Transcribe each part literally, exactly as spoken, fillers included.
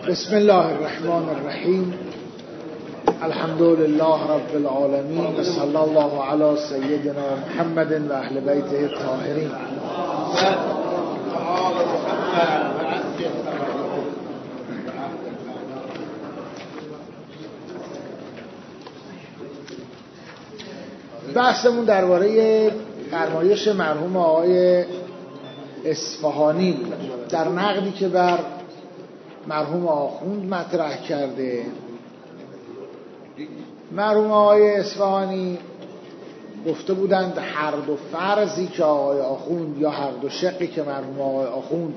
بسم الله الرحمن الرحیم. الحمد لله رب العالمین و صلی الله علی سیدنا محمد و اهل بیته الطاهرین. بحثمون درباره فرمایش مرحوم آقای اصفهانی در نقدی که بر مرحوم آخوند مطرح کرده. مرحوم آقای اصفهانی گفته بودند هر دو فرضی که آقای آخوند یا هر دو شقی که مرحوم آقای آخوند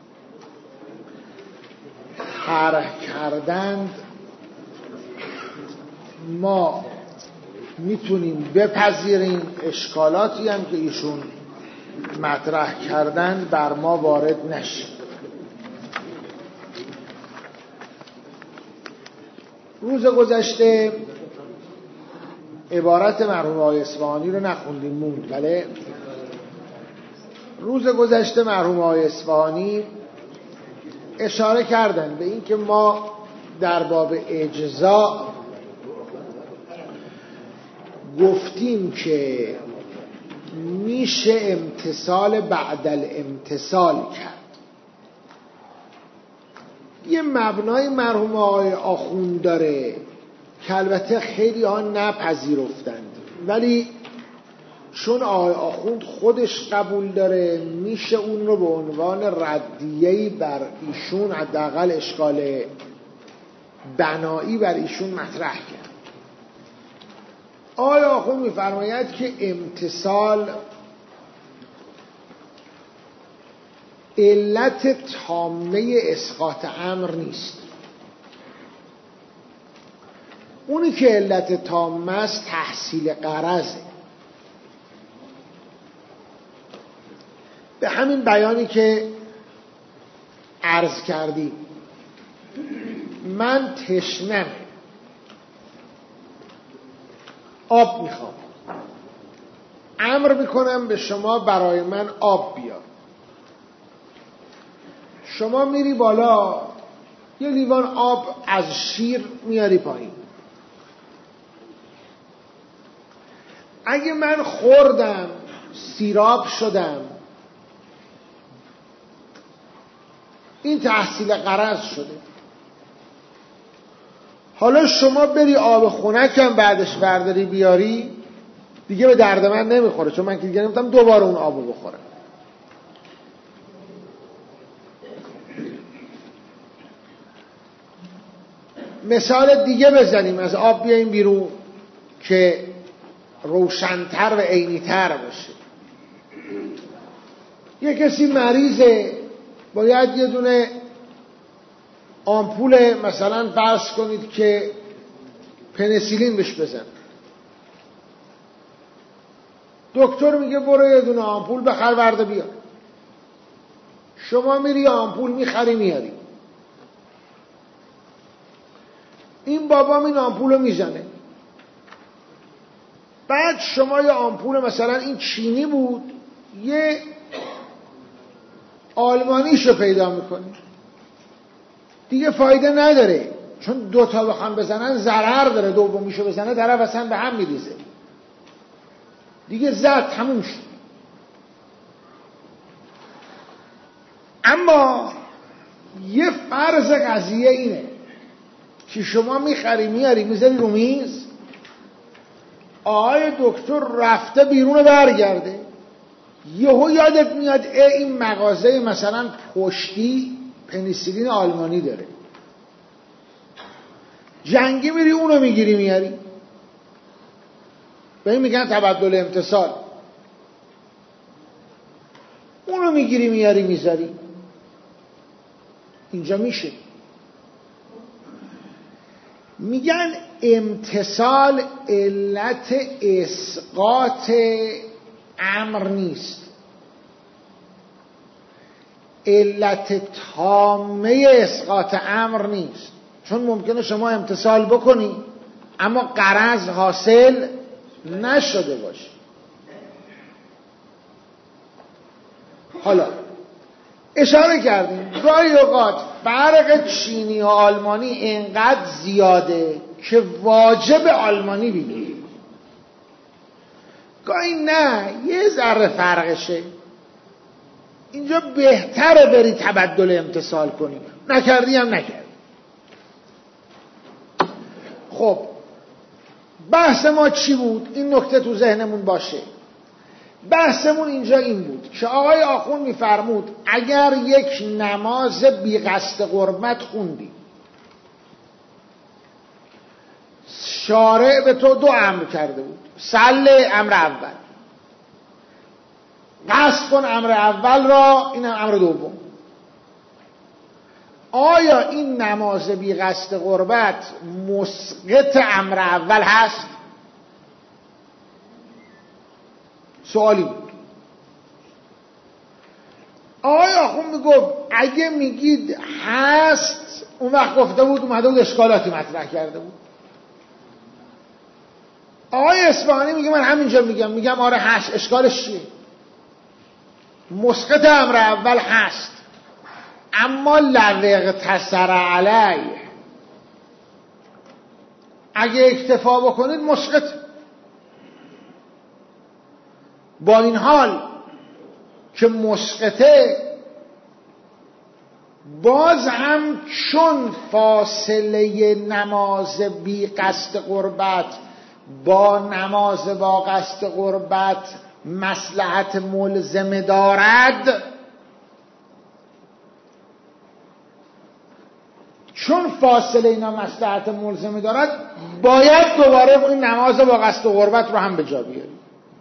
طرح کردند ما میتونیم بپذیریم، اشکالاتی هم که ایشون مطرح کردن بر ما وارد نشه. روز گذشته عبارت مرحوم آقای اصفهانی رو نخوندیم موند، بله. روز گذشته مرحوم آقای اصفهانی اشاره کردن به این که ما در باب اجزا گفتیم که میشه امتصال بعد الامتصال کرد. یه مبنای مرحوم آقای آخوند داره که البته خیلی ها نپذیرفتند، ولی چون آقای آخوند خودش قبول داره میشه اون رو به عنوان ردیه‌ای بر ایشون، حداقل اشکال بنایی بر ایشون مطرح کرد. آقای آخوند میفرماید که امتصال علت تامه اسقاط امر نیست. اونی که علت تامه است تحصیل غرضه. به همین بیانی که عرض کردیم، من تشنم، آب میخوام، امر میکنم به شما برای من آب بیار. شما میری بالا یه لیوان آب از شیر میاری پایین. اگه من خوردم سیراب شدم، این تحصیل غرض شده. حالا شما بری آب خنکم بعدش برداری بیاری، دیگه به درد من نمیخوره، چون من که دیگه نمیتونم دوباره اون آبو بخورم. مثال دیگه بزنیم، از آب بیاییم بیرون که روشن‌تر و عینی‌تر باشه. یه کسی مریضه، باید یه دونه آمپول مثلا فرض کنید که پنیسیلین بهش بزن. دکتر میگه برو یه دونه آمپول بخر ورده بیار. شما میری آمپول میخری میاری. این بابام این آمپول رو میزنه. بعد شما یه آمپول مثلا این چینی بود، یه آلمانیشو پیدا میکنه. دیگه فایده نداره، چون دوتا بخوان بزنن ضرر داره. دومیشو بزنه طرف اصلا به هم میریزه. دیگه زد تموم شد. اما یه فرض قضیه اینه که شما میخری میاری میذاری رو میز، آقای دکتر رفته بیرون برگرده، یهو یادت میاد ای این مغازه مثلا پشتی پنیسیلین آلمانی داره، جنگی میری اونو میگیری میاری. به این میگن تبدل امتصال. اونو میگیری میاری میذاری. اینجا میشه. میگن امتصال علت اسقاط امر نیست، علت تامه اسقاط امر نیست. چون ممکنه شما امتصال بکنی اما غرض حاصل نشده باشه. حالا اشاره کردیم گاهی اوقات فرق چینی و آلمانی اینقدر زیاده که واجب آلمانی بگی، گاهی نه یه ذره فرقشه، اینجا بهتره بری تبدل امتثال کنی، نکردی هم نکردی. خب بحث ما چی بود؟ این نکته تو ذهنمون باشه. بحثمون اینجا این بود که آقای آخوند میفرمود اگر یک نماز بی قصد قربت خوندی، شارع به تو دو امر کرده بود، صل امر اول، قصد کن امر اول را، این امر دوم. آیا این نماز بی قصد قربت مسقط امر اول هست؟ سوالی بود. آقای آخوند میگفت اگه میگید هست، اون وقت گفته بود اومده بود اشکالاتی مطرح کرده بود. آقای اصفهانی میگه من همینجا میگم میگم آره هست، اشکالش چیه؟ مسقط امر اول هست، اما لو اقتصر علیه، اگه اکتفا بکنید مسقط. با این حال که مسقطه، باز هم چون فاصله نماز بی قصد قربت با نماز با قصد قربت مصلحت ملزم دارد، چون فاصله اینا مصلحت ملزم دارد، باید دوباره این نماز با قصد قربت رو هم به جا بیاریم.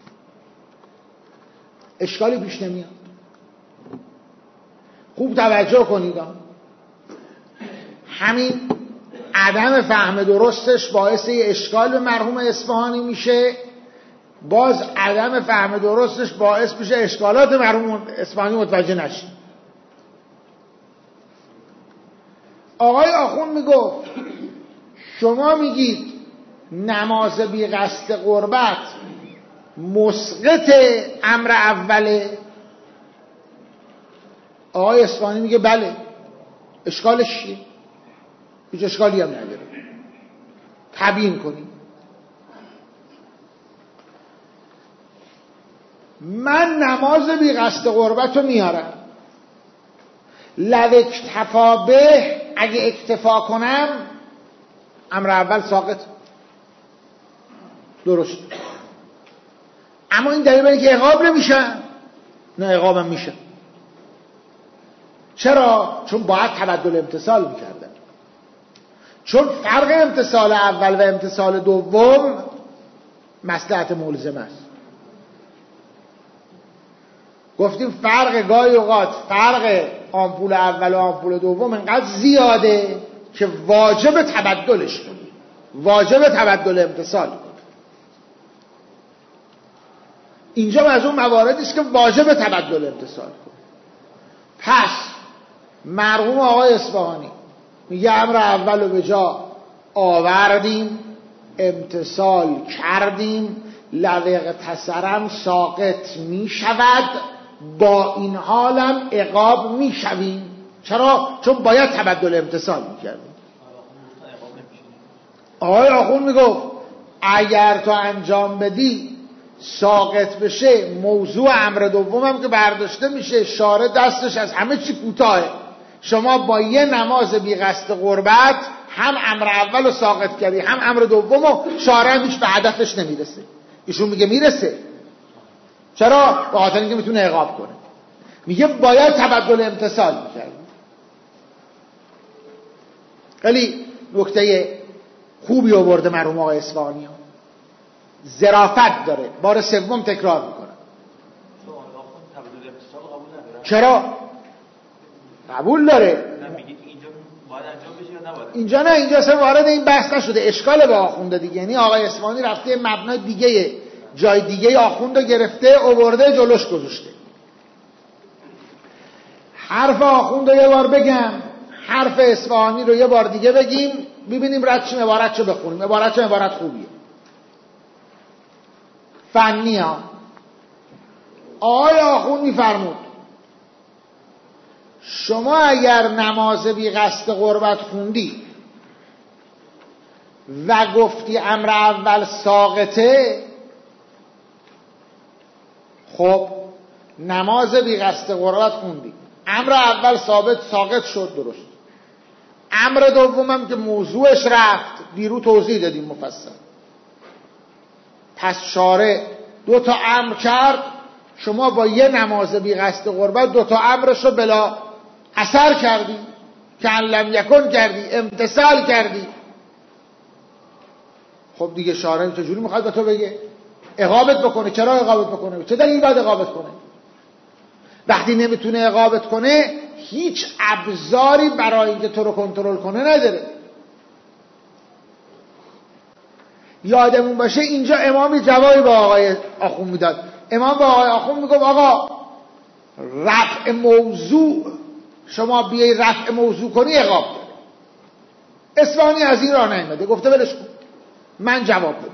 اشکالی پیش نمیاد. خوب توجه کنید، همین عدم فهم درستش باعث یه اشکال به مرحوم اصفهانی میشه، باز عدم فهم درستش باعث میشه اشکالات مرحوم اصفهانی متوجه نشه. آقای آخوند میگفت شما میگید نماز بی قصد قربت مسقط امر اوله، آقای اصفهانی میگه بله. اشکالش چیه؟ هیچ اشکالی هم نداره، تبیین کنیم. من نماز بی قصد قربت رو میارم، لو اکتفا به، اگه اکتفا کنم امر اول ساقط، درست. اما این دلیل اینه که عقاب نمیشن؟ نه، عقابم میشن. چرا؟ چون باید تبدل امتثال میکردن، چون فرق امتثال اول و امتثال دوم مصلحت ملزم است. گفتیم فرق گاهی اوقات فرق آمپول اول و آمپول دوم انقدر زیاده که واجب تبدلش کنی، واجب تبدل امتثال کنی. اینجا از اون مواردی است که واجب تبدل امتثال کنی. پس مرحوم آقای اصفهانی میگه امر اول رو به جا آوردیم، امتثال کردیم، لو اقتصرم ساقط می شود، با این حالم عقاب می شویم. چرا؟ چون باید تبدل امتثال می کردیم. آقای آخوند میگفت اگر تو انجام بدی ساقط بشه، موضوع امر دومم که برداشته میشه، شارع دستش از همه چی کوتاهه. شما با یه نماز بی قصد قربت هم امر اول رو ساقط کردی، هم امر دوم رو، شارع هیچ به هدفش نمیرسه. ایشون میگه میرسه. چرا؟ به خاطر اینکه میتونه عقاب کنه. میگه باید تبدل امتثال میکرد. خیلی نکته خوبی آورده مرحوم آقای اصفهانی ها. ظرافت داره. بار سوم تکرار میکنه. چرا؟ قبول داره. اینجا نه، اینجا اصلا وارد این بحث نشده، اشکال به آخونده دیگه. یعنی آقای اصفهانی رفته مبنای دیگه، جای دیگه آخوند رو گرفته آورده جلوش گذاشته. حرف آخوند رو یه بار بگم، حرف اصفهانی رو یه بار دیگه بگیم، ببینیم رد چیم، عبارت چو بخونیم. عبارت چو عبارت خوبیه، فنی ها. آقای آخوند میفرمود شما اگر نماز بی قصد قربت خوندی و گفتی امر اول ساقطه، خب نماز بی قصد قربت خوندی، امر اول ثابت ساقط شد، درست. امر دومم که موضوعش رفت، دیرو توضیح دادیم مفصل. پس شارع دو تا امر کرد، شما با یه نماز بی قصد قربت دو تا امرش رو بلا اثر کردی، که لم یکن کردی، امتثال کردی. خب دیگه شارع چجوری میخواد به تو بگه عقابت بکنه؟ چرا عقابت بکنه؟ چه دلیل باید عقابت کنه؟ وقتی نمیتونه عقابت کنه هیچ ابزاری برای اینکه تو رو کنترل کنه نداره. یادمون باشه اینجا امامی جوابی با آقای آخوند میداد. امام با آقای آخوند میگفت آقا رفع موضوع، شما بیای رفع موضوع کنی عقاب داره. اصفهانی از این راه نیامده، گفته ولش کن، من جواب میدم.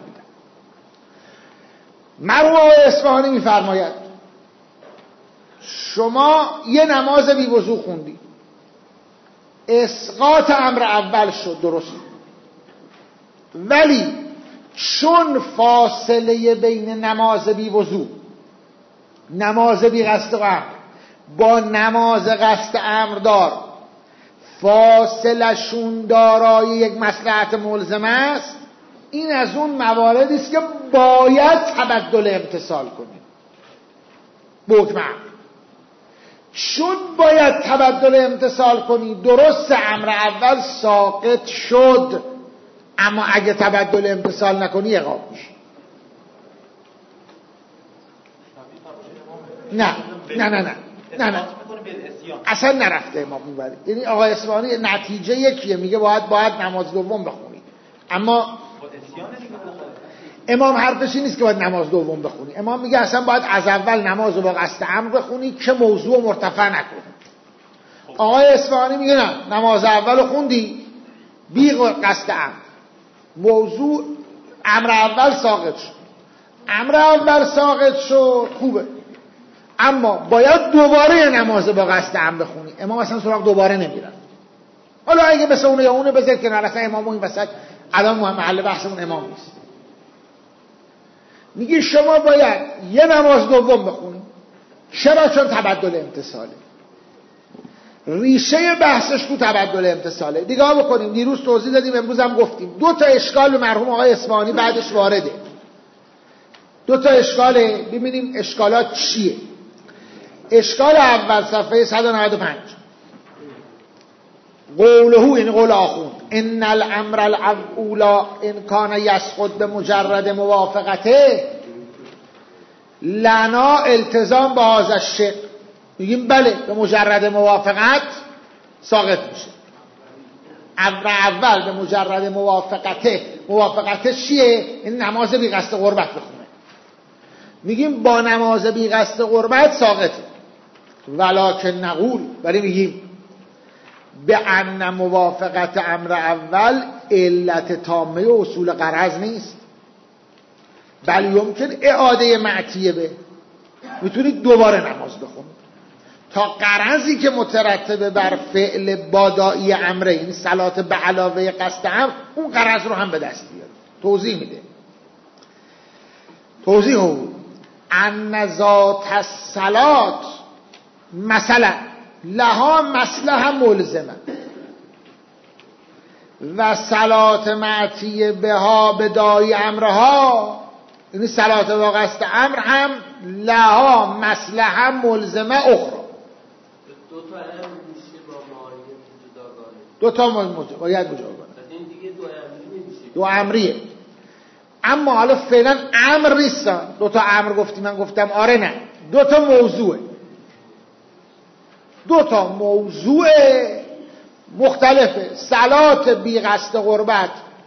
مرحوم آقای اصفهانی میفرماید شما یه نماز بی وضو خوندی، اسقاط امر اول شد، درست، ولی چون فاصله بین نماز بی وضو، نماز بی قصد امر با نماز قصد امر دار فاصله شون دارای یک مصلحت ملزم است، این از اون مواردی است که باید تبدل امتثال کنید به حکم امر. چون باید تبدل امتثال کنی، درست امر اول ساقط شد، اما اگه تبدل امتثال نکنی عقاب میشه. نه نه نه نه نه نه اصلا نرفته امام میبرید. یعنی آقای اصفهانی نتیجه یکیه، میگه باید باید نماز دوم بخونی، اما امام حرفش نیست که باید نماز دوم بخونی. امام میگه اصلا باید از اول نماز رو با قصد امر بخونی که موضوع مرتفع نکنی. آقای اصفهانی میگه نه، نماز اول رو خوندی بی قصد امر، موضوع امر اول ساقط شد، امر اول ساقط شد خوبه، اما باید دوباره نماز با قصد امر بخونی. امام اصلا سراغ دوباره نمیرن. حالا اگه مثل اونه یا اونه بذارید که اصلا امام این وسط الان محل بحثمون امام نیست. میگه شما باید یه نماز دوم بخونی. چرا؟ چون تبدل امتثاله. ریشه بحثش تو تبدل امتثاله. دیگه بکنیم، دیروز توضیح دادیم، امروز هم گفتیم. دو تا اشکال به مرحوم آقای اصفهانی بعدش وارده. دو تا اشکاله، ببینیم اشکالات چیه. اشکال اول صفحه صد و نود و پنج، قوله، یعنی قول آخوند، ان الامر الاولا ان کان یسقط به مجرد موافقته لنا التزام با هذا الشق. میگیم بله، به مجرد موافقت ساقط میشه. امر اول به مجرد موافقته، موافقتش چیه؟ این نماز بی قصد قربت بخونه. میگیم با نماز بی قصد قربت ساقطه. ولکن نقول، ولی میگیم به ان موافقت امر اول علت تامه اصول غرض نیست، بل یمکن اعاده معتیه به، میتونید دوباره نماز بخونید تا غرضی که مترتبه بر فعل بادائی امره، این صلات به علاوه قصد امر، اون غرض رو هم به دست بیاره. توضیح میده. توضیح هو ان ذات الصلات مثلا لها مصلحه ملزمه و صلات معتیه بها بدای امرها، یعنی صلات با قصد امر هم لها مصلحه ملزمه اخرى. دو تا امر میشه با معایه جداگانه، دو تا موجب باید جداگانه، این دیگه دو امری نمیشه، دو امریه. اما حالا فعلا امر نیستن. دو تا امر گفتی، من گفتم آره نه، دو تا موضوعه، دو تا موضوع مختلفه. صلات بی قصد قربت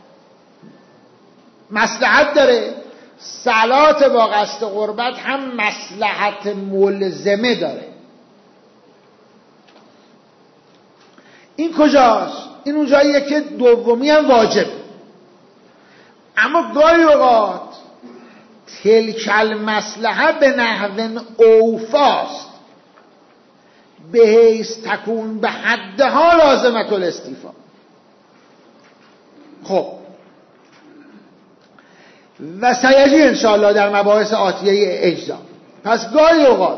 مصلحت داره، صلات با قصد قربت هم مصلحت ملزمه داره. این کجاست؟ این اون جاییه که دومی هم واجب، اما گاهی اوقات تلک المصلحه به نحو اوفاست، به حیث تکون به حدها لازمت الاستیفا. خب و سیجی انشاءالله در مباحث آتیه اجزا. پس گاهی اوقات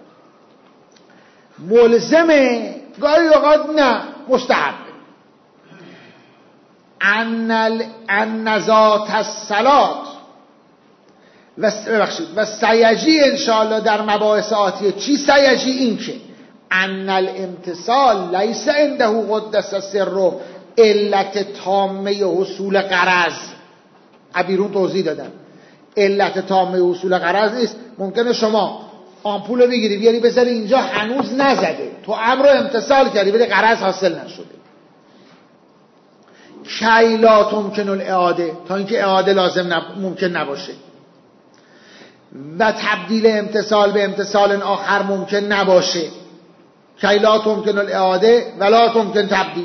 ملزمه، گاهی اوقات نه، مستحب. ان ذات الصلات و ببخشید و سیجی انشاءالله در مباحث آتیه. چی سیجی؟ این که ان الامتصال لیس عنده قدس سره علت تامه حصول غرض. عبیرون توضیح دادن علت تامه حصول غرض نیست. ممکنه شما آمپول رو بگیری بیاری بذاری اینجا هنوز نزده، تو امر رو امتصال کردی ولی غرض حاصل نشده. کی لا تمکن الاعاده، تا اینکه اعاده لازم نب... ممکن نباشه. و تبدیل امتصال به امتصال آخر ممکن نباشه. کی لا تمکن الاعاده ولا تمکن تبدیل.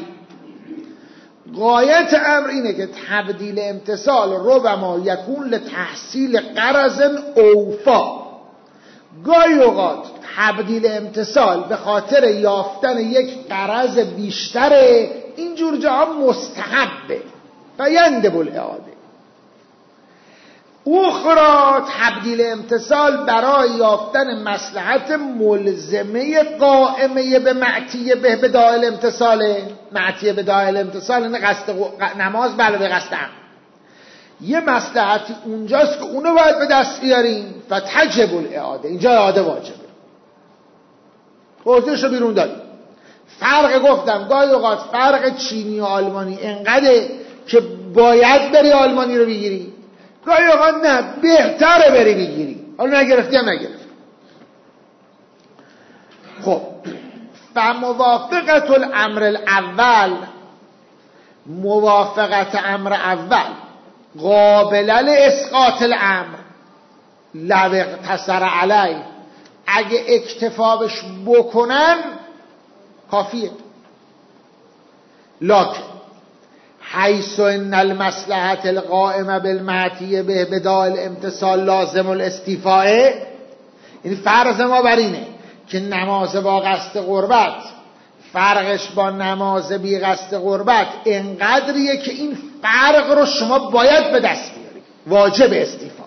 غایت امر اینه که تبدیل امتصال ربما یکون لتحصیل غرض اوفا. گاهی اوقات تبدیل امتصال به خاطر یافتن یک غرض بیشتره، اینجور جاها مستحبه و یندب الاعاده. اخرى تبدیل امتصال برای یافتن مصلحت ملزمه قائمه به معتیه به بدایل امتصاله. معتیه به بدایل امتصال یعنی قصد نماز بله به قصد امر. یه مصلحتی اونجاست که اونو باید به دست بیاریم و تجب الاعاده، اینجا اعاده واجبه. توضیحشو بیرون دادیم. فرق گفتم گاهی اوقات فرق چینی و آلمانی انقدره که باید بری آلمانی رو بگیری، گاهی اوقات نه بهتره بری بگیری، حالا نگرفتی هم نگرفتی. خب فموافقت الامر الاول، موافقت امر اول قابل لاسقاط الامر لو اقتصر علیه، اگه اکتفابش بکنن کافیه. لکن حیث ان المصلحت القائمه بالمعتیه به بدال امتصال لازم الاستیفاء، یعنی فرض ما بر اینه که نماز با قصد قربت فرقش با نماز بی قصد قربت انقدریه که این فرق رو شما باید به دست بیاری، واجب استیفا.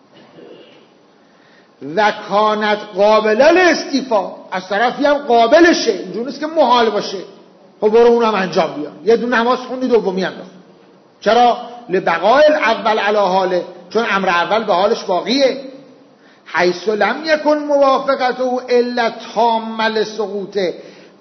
و کانت قابل الاستیفا، از طرفی هم قابلشه، اینجور نیست که محال باشه. خب برو اونم انجام بیار، یه دو نماز خوندی دومی هم بخون. چرا؟ لبقای الاول علی حاله، چون امر اول به حالش باقیه. حیث لم یکن موافقته الا تام لسقوطه.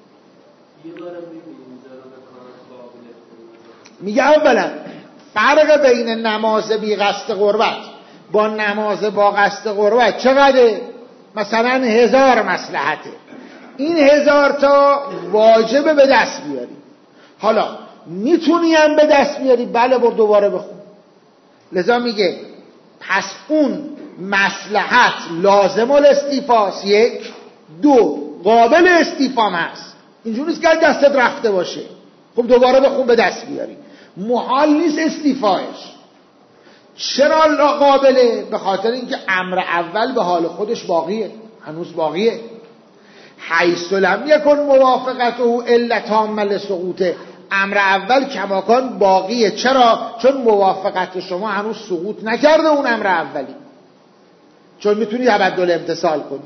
میگه اولا فرق بین نماز بی قصد قربت با نماز با قصد قربت چقدره؟ مثلا هزار مصلحته، این هزار تا واجبه به دست بیاری. حالا میتونی هم به دست بیاری، بله بر دوباره بخون. لذا میگه پس اون مصلحت لازم الاستیفاست، یک. دو قابل استیفام هست، اینجور نیست که دستت رفته باشه. خب دوباره بخون به دست بیاری. محال نیست استیفایش. چرا قابله؟ به خاطر اینکه امر اول به حال خودش باقیه، هنوز باقیه. حیث لم یکن موافقته الا تام لسقوطه، امر اول کماکان باقیه. چرا؟ چون موافقت شما هنوز سقوط نکرده اون امر اولی، چون میتونی تبدل امتصال کنی.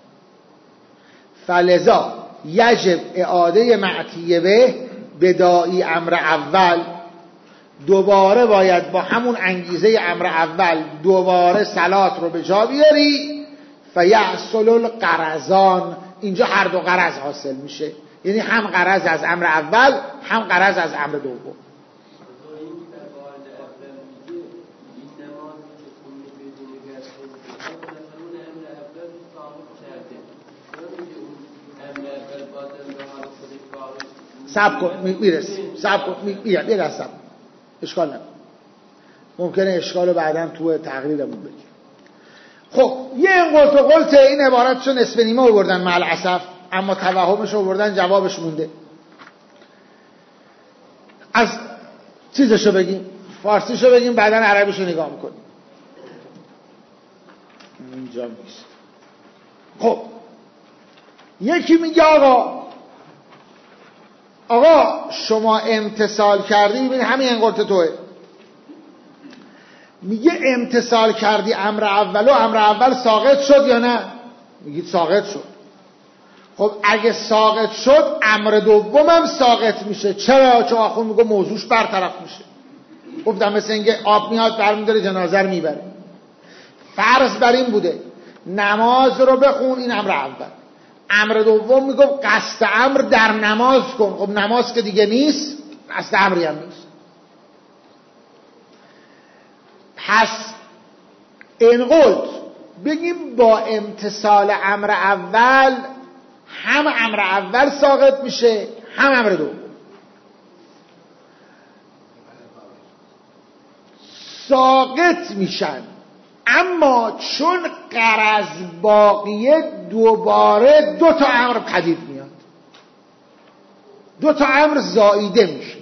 فلذا یجب اعاده معتیه به بدائی امر اول. دوباره باید با همون انگیزه امر اول دوباره صلات رو به جا بیاری. فیحصل الغرضان، اینجا هر دو غرض حاصل میشه، یعنی هم غرض از امر اول هم غرض از امر دوم. سب کن میرسی، سب کن میگم یه دست سب اشکال نداره، ممکنه اشکال رو بعداً تو تقریرمون بگیم. خب یه این قلت و قلت این عبارتشو نصف نیمه آوردن مع الاسف، اما توهمش آوردن جوابش مونده. از چیزشو بگیم، فارسیشو بگیم، بعداً عربیشو نگاه میکنیم. اینجا نیست. خب یکی میگه آقا آقا شما امتثال کردی، ببین همین انقلت توه. میگه امتثال کردی امر اول و امر اول ساقط شد یا نه؟ میگید ساقط شد. خب اگه ساقط شد امر دوم هم ساقط میشه. چرا؟ چون آخون میگه موضوعش برطرف میشه. گفتم مثل اینکه آب میاد برمیداره جنازه رو میبره. فرض بر این بوده نماز رو بخون، این امر اول. امر دوم میگه قصد امر در نماز کن. خب نماز که دیگه نیست، قصد امری هم نیست. پس این قلت بگیم با امتثال امر اول هم امر اول ساقط میشه هم امر دوم. ساقط میشن، اما چون غرض باقیه دوباره دو تا امر پدید میاد، دو تا امر زائیده میشه.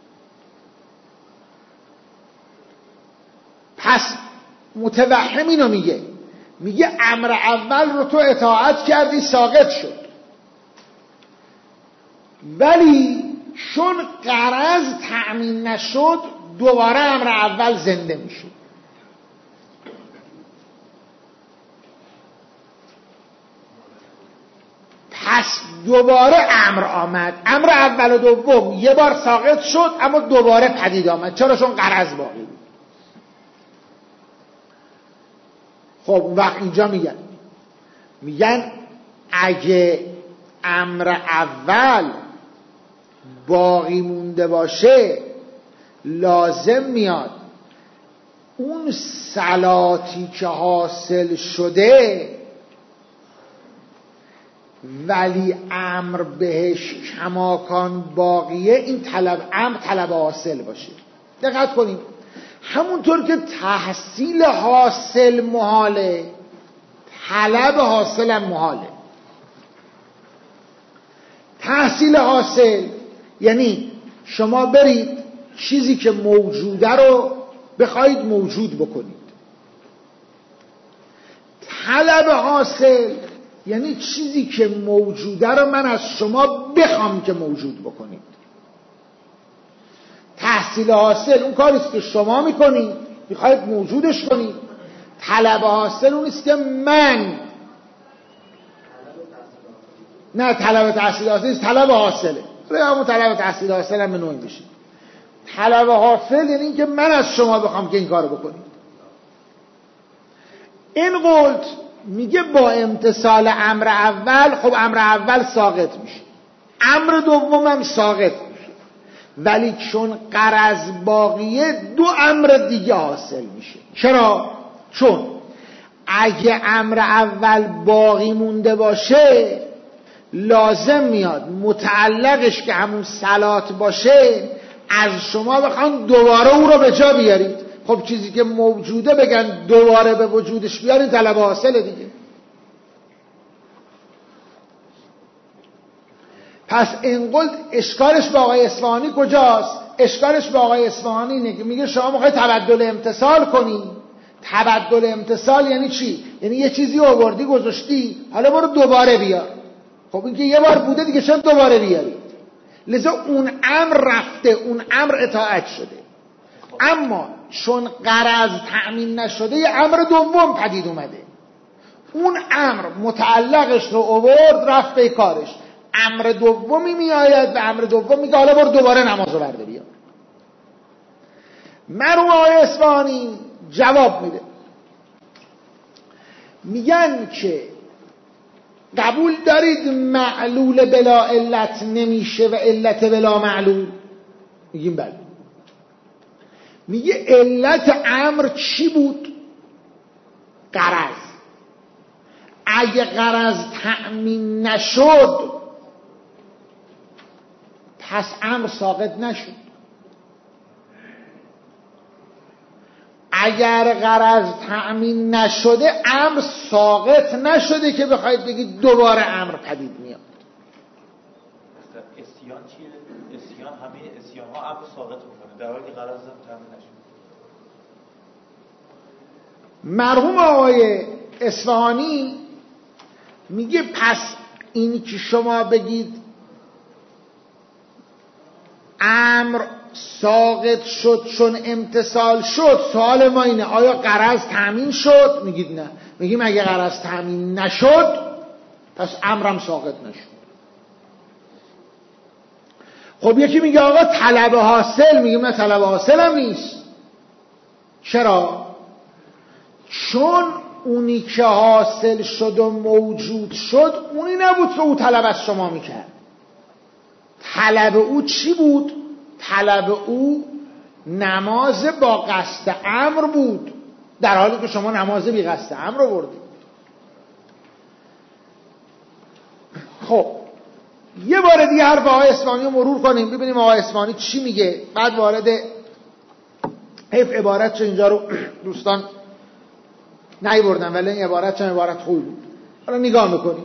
پس متوهم اینو میگه، میگه امر اول رو تو اطاعت کردی ساقط شد، ولی چون غرض تأمین نشد دوباره امر اول زنده میشه. پس دوباره امر آمد، امر اول و دوم یه بار ساقط شد اما دوباره پدید آمد. چرا؟ چون غرض باقی بود. خب وقت اینجا میگن میگن اگه امر اول باقی مونده باشه لازم میاد اون صلاتی که حاصل شده ولی امر بهش کماکان باقیه، این طلب امر طلب حاصل باشه. دقت کنیم، همونطور که تحصیل حاصل محاله، طلب حاصل هم محاله. تحصیل حاصل یعنی شما برید چیزی که موجوده رو بخواید موجود بکنید. طلب حاصل یعنی چیزی که موجوده رو من از شما بخوام که موجود بکنید. تحصیل حاصل اون کاریست که شما میکنید، میخواید موجودش کنید. طلب حاصل اونیست که من نه طلب تحصیل حاصل نیست، طلب حاصله. همون طلب تحصیل حاصل هم به نوعی میشه. طلب حاصل یعنی این که من از شما بخوام که این کارو بکنید. این قلت میگه با امتثال امر اول، خب امر اول ساقط میشه، امر دوم هم ساقط میشه، ولی چون غرض باقیه دو امر دیگه حاصل میشه. چرا؟ چون اگه امر اول باقی مونده باشه لازم میاد متعلقش که همون صلات باشه از شما بخوان دوباره او رو به جا بیارید. خب چیزی که موجوده بگن دوباره به وجودش بیارید، طلب حاصله دیگه. پس این قلت اشکالش با آقای اصفهانی کجاست؟ اشکالش با آقای اصفهانی اینه که میگه شما میخوای تبدل امتثال کنی. تبدل امتثال یعنی چی؟ یعنی یه چیزی آوردی گذاشتی، حالا برو دوباره بیار. خب این که یه بار بوده دیگه، چرا دوباره بیاری؟ لذا اون امر رفته، اون امر اطاعت شده، اما چون غرض تأمین نشده یه امر دوم پدید اومده. اون امر متعلقش رو آورد رفت به کارش، امر دومی میآید و امر دوم میگه حالا برو دوباره نماز رو برده بیا. مرحوم آقای اصفهانی جواب میده، میگن که قبول دارید معلول بلا علت نمیشه و علت بلا معلول؟ میگیم بله. میگه علت امر چی بود؟ غرض. اگه غرض تأمین نشد پس امر ساقط نشد. اگر غرض تأمین نشده امر ساقط نشده که بخواید بگید دوباره امر پدید میاد. اسیان چیه؟ اسیان همه اسیان ها امر ساقط میکنه در حالی که غرض تأمین نشده. مرحوم آقای اصفهانی میگه پس این که شما بگید امر ساقط شد چون امتثال شد، سوال ما اینه آیا غرض تامین شد؟ میگید نه. میگیم اگه غرض تامین نشد پس امرم ساقط نشد. خب یکی میگه آقا طلب حاصل، میگیم نه طلب حاصل هم نیست. چرا؟ چون اونی که حاصل شد و موجود شد اونی نبود که او طلب از شما میکرد. طلب او چی بود؟ طلب او نماز با قصد امر بود، در حالی که شما نماز بی قصد امر رو بردید. خب یه بار دیگه حرف آقای اصفهانی رو مرور کنیم ببینیم آقای اصفهانی چی میگه، بعد وارد حیف عبارت چه اینجا رو دوستان نهی بردن ولی این عبارت چه عبارت خوبی بود. حالا نگاه میکنیم.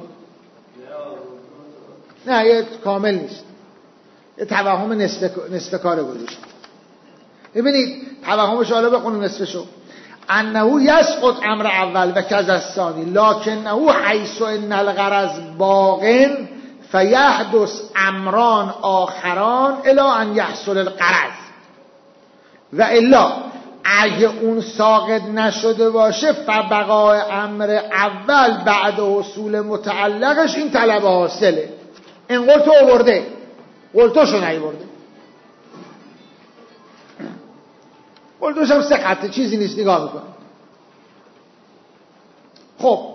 نه یه کامل نیست، یه توهم نصف, نصف کار گذاشت. ببینید توهمش حالا بخونیم نصفشو. انه یسقط امر اول و کذ الثانی لکنه حیث ان الغرض باقٍ فیحدث امران آخران الی ان یحصل الغرض، و الا اگه اون ساقط نشده باشه فبقاء امر اول بعد حصول متعلقش این طلب حاصله. این قلتو آورده، قلتوشو نیورده. قلتوش هم سه خطه، چیزی نیست، نگاه میکنم. خب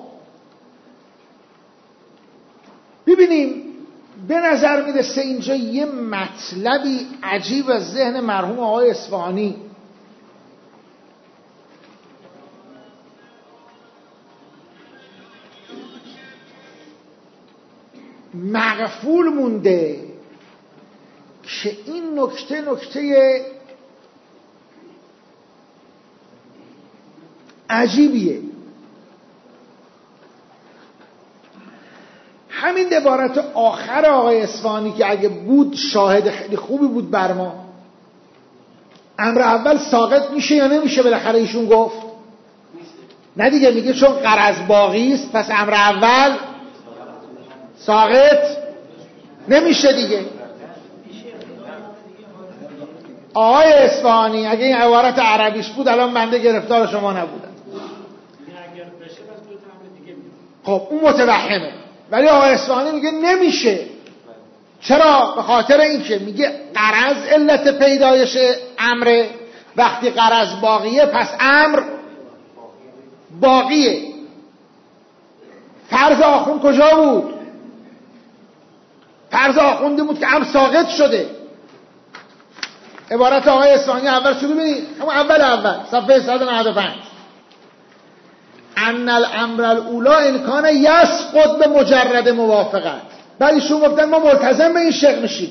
ببینیم به نظر میرسه اینجا یه مطلبی عجیب از ذهن مرحوم آقای اصفهانی مغفول مونده که این نکته نکته عجیبیه. همین عبارت آخر آقای اصفهانی که اگه بود شاهد خیلی خوبی بود بر ما. امر اول ساقط میشه یا نمیشه؟ بالاخره ایشون گفت نه دیگه، میگه چون غرض باقی است پس امر اول ساقط نمیشه دیگه. آقای اصفهانی اگه این عبارت عربیش بود الان بنده گرفتار شما نبودم. خب اون متوهمه، ولی آقای اصفهانی میگه نمیشه. چرا؟ به خاطر اینکه میگه غرض علت پیدایش امره، وقتی غرض باقیه پس امر باقیه. فرض آخوند کجا بود؟ فرض آخوندی بود که امر ساقط شده. عبارت آقای اصفهانی اول شروع ببینید، همون اول اول صفحه صد و نود و پنج. ان الامر الاولی ان کان یسقط به مجرد موافقت. بعد ایشون گفتن ما ملتزم به این شق میشیم.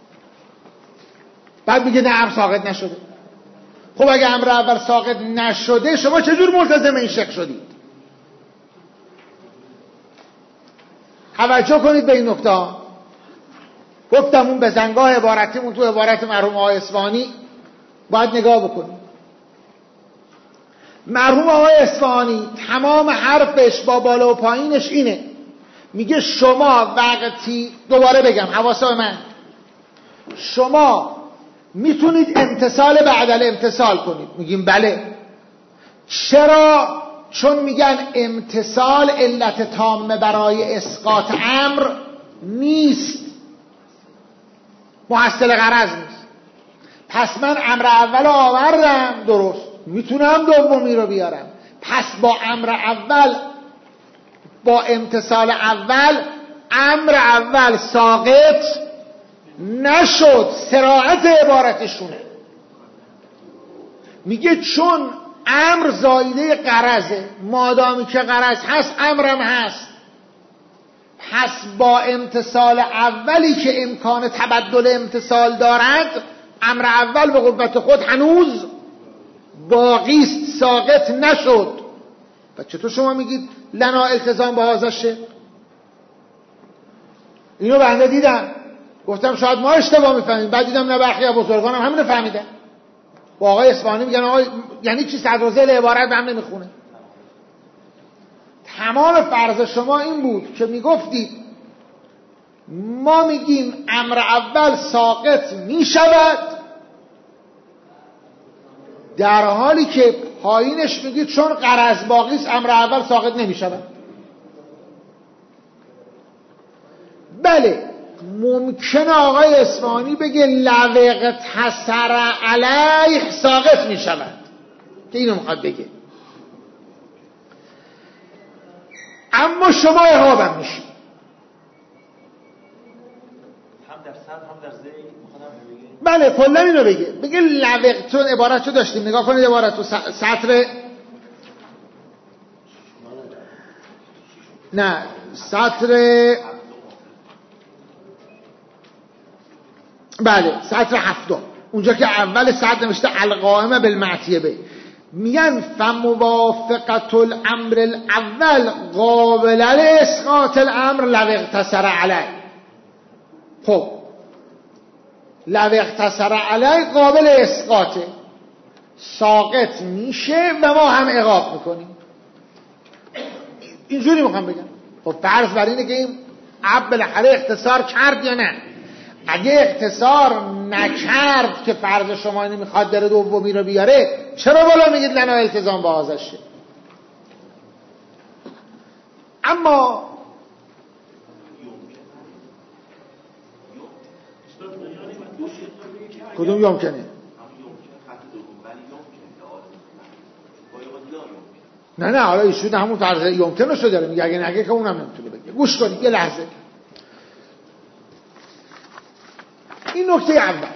بعد میگه نه امر ساقط نشده. خب اگه امر اول ساقط نشده شما چجور ملتزم به این شق شدید؟ توجه کنید به این نکته. گفتم اون بزنگاه عبارتیمون تو عبارت مرحوم آقای اصفهانی باید نگاه بکنید. مرحوم آقای اصفهانی تمام حرفش با بالا و پایینش اینه، میگه شما وقتی، دوباره بگم حواسا من، شما میتونید امتثال بعد الامتثال کنید. میگیم بله. چرا؟ چون میگن امتثال علت تامه برای اسقاط امر نیست، محصل غرض نیست. پس من امر اول آوردم، درست، میتونم دومی رو بیارم. پس با امر اول، با امتثال اول، امر اول ساقط نشد. صراحت عبارتشونه. میگه چون امر زایده غرضه، مادامی که غرض هست امرم هست، پس با امتثال اولی که امکان تبدل امتثال دارد امر اول به قوت خود هنوز باقی است، ساقط نشد. و چطور شما میگید لنا التزام با هذا الشیء؟ اینو بنده دیدم، گفتم شاید ما اشتباه میفهمیم، بعد دیدم نه برخی از بزرگانم همین رو فهمیدن. با آقای اصفهانی میگن آقای یعنی چی صدر و ذیل عبارت به هم نمیخونه. تمام فرض شما این بود که میگفتید ما میگیم امر اول ساقط میشود، در حالی که پایینش میگید چون غرض باقی است امر اول ساقط نمیشود. بله ممکنه آقای اصفهانی بگه لو اقتصر علیه ساقط میشود، که اینو میخواد بگه، اما شما اعرابم میشید. هم در صد هم در زی میخوام بگه. بله کلا اینو بگه، بگه لو، چون عبارت رو داشتیم نگاه کنید عبارت رو سطر نه سطر بله سطر هفتم، اونجا که اول سطر نوشته القائمه بالمعتیه به، میگن فموافقت الامر الاول قابل لاسقاط الامر لو اقتصر علیه. خب لو اقتصر علیه قابل اسقاطه، ساقط میشه و ما هم عقاب میکنیم. اینجوری میخوام بگم. خب فرض بر اینه که این عب بالاخره اختصار کرد یا نه. اگه اختصار نکرد که فرض شما اینو میخواد داره دومی رو بیاره، چرا بالا میگید لنا التزام با آزشه؟ اما کدوم یمکنه؟ نه نه حالا ایشون همون طرز یمکنه داره میگه، اگه نگه که اونم نمیتونه بگه. گوش کنید یه لحظه. این نکته اول.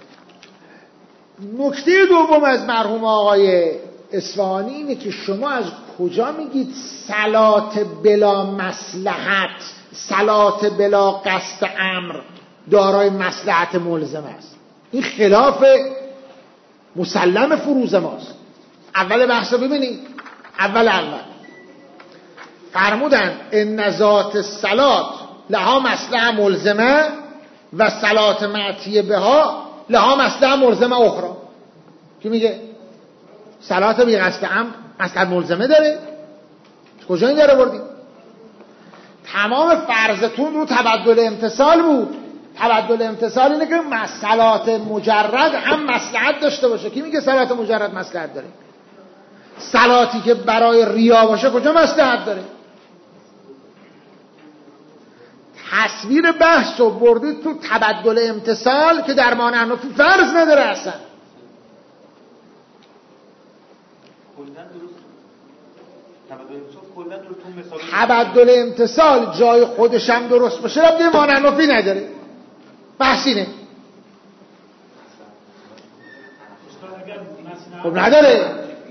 نکته دوم از مرحوم آقای اصفهانی اینه که شما از کجا میگید صلات بلا مصلحت، صلات بلا قصد امر دارای مصلحت ملزم است؟ این خلاف مسلم فروض ماست. اول بحث رو ببینید. اول اول فرمودن ان ذات الصلات لها مصلحه ملزمه و صلات معتیه بها لها مصلحه ملزمه اخرى. کی میگه صلات بی قصد امر مصلحت ملزمه داره؟ کجا این داره بردیم؟ تمام فرضتون رو تبدل امتصال بود. تبدل امتصال اینه که صلات مجرد هم مصلحت داشته باشه. کی میگه صلات مجرد مصلحت داره؟ صلاتی که برای ریا باشه کجا مصلحت داره؟ تصویر بحث رو بردید تو تبدل امتصال که در ما نحنفی فرض نداره اصلا. تبدل امتصال جای خودش هم درست باشه ربطی ما نحنفی نداره. بحث اینه. خب نداره.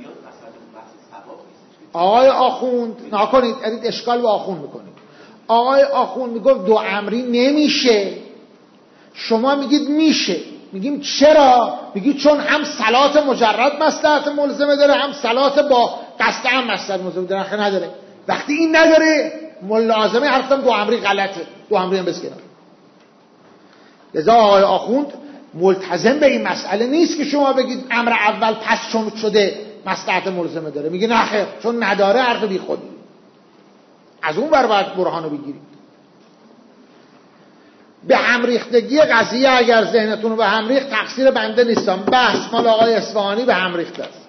آقای آخوند نکنید، ادید اشکال با آخوند میکنید. آقای آخوند میگفت دو امری نمیشه، شما میگید میشه. میگیم چرا؟ میگید چون هم صلات مجرد مصلحت ملزمه داره، هم صلات با قصد هم مصلحت ملزمه داره. آخه نداره. وقتی این نداره ملازمه حرفتم دو امری غلطه، دو امری هم بسکنم. لذا آقای آخوند ملتزم به این مسئله نیست که شما بگید امر اول پس چون شده مصلحت ملزمه داره. میگه نه خیر، چون نداره حرف بی خودی. از اون بر باید برهانو بگیرید. به هم ریختگی قضیه اگر ذهنتون رو به هم ریخت تقصیر بنده نیستم، بحث مال آقای اصفهانی به هم ریخته است.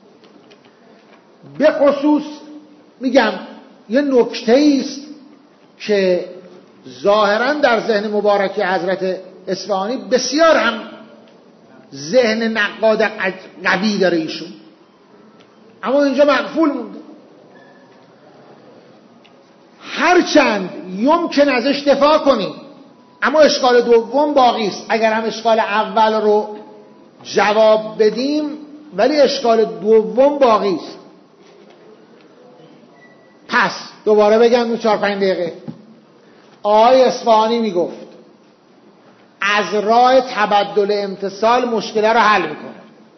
به خصوص میگم یه نکته است که ظاهرا در ذهن مبارک حضرت اصفهانی بسیار هم ذهن نقاد قوی داره ایشون، اما اینجا مغفول مونده. هرچند یمکن ازش دفاع کنیم، اما اشکال دوم باقی است. اگر هم اشکال اول رو جواب بدیم ولی اشکال دوم باقی است. پس دوباره بگم دو چهار پنج دقیقه. آقای اصفهانی میگفت از راه تبدل امتصال مشکل رو حل میکنه.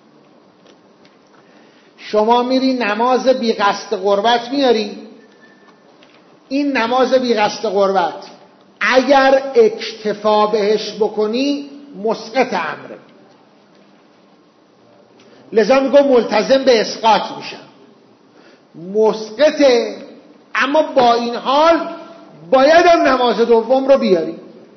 شما میری نماز بی قصد قربت میاری، این نماز بی قصد قربت اگر اکتفا بهش بکنی مسقط امره، لذا میگم ملتزم به اسقاط میشن. مسقطه، اما با این حال باید هم نماز دوم رو بیاری.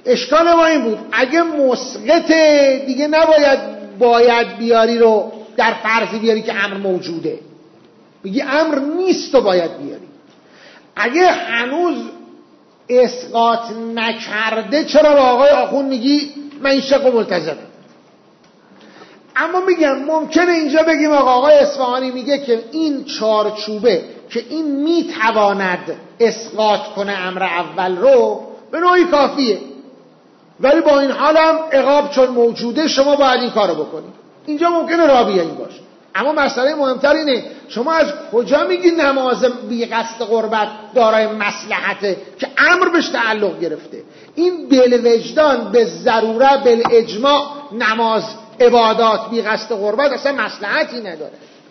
اشکال ما این بود اگه مسقط دیگه نباید باید بیاری رو در فرضی بیاری که امر موجوده، میگی امر نیست و باید بیاری. اگه هنوز اسقاط نکرده چرا با آقای آخوند میگی من این شق و ملتزمه؟ اما میگم ممکنه اینجا بگیم آقا آقای اصفهانی میگه که این چارچوبه که این میتواند اسقاط کنه امر اول رو به نوعی کافیه، ولی با این حال هم عقاب چون موجوده شما باید این کارو بکنید. اینجا ممکنه رابیه این باشه. اما مسئله مهمتر اینه شما از کجا میگی نماز بی قصد قربت دارای مصلحته که امر بهش تعلق گرفته؟ این بالوجدان به ضروره بالاجماع نماز عبادات بی قصد قربت اصلا مصلحتی نداره.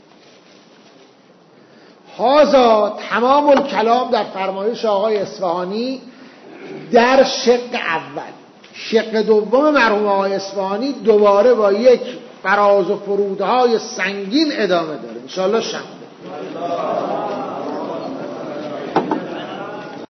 هذا تمام الکلام در فرمایش آقای اصفهانی در شق اول. شق دوم مرحوم آقای اصفهانی دوباره با یک فراز و فرودهای سنگین ادامه داره. انشاءالله شنبه.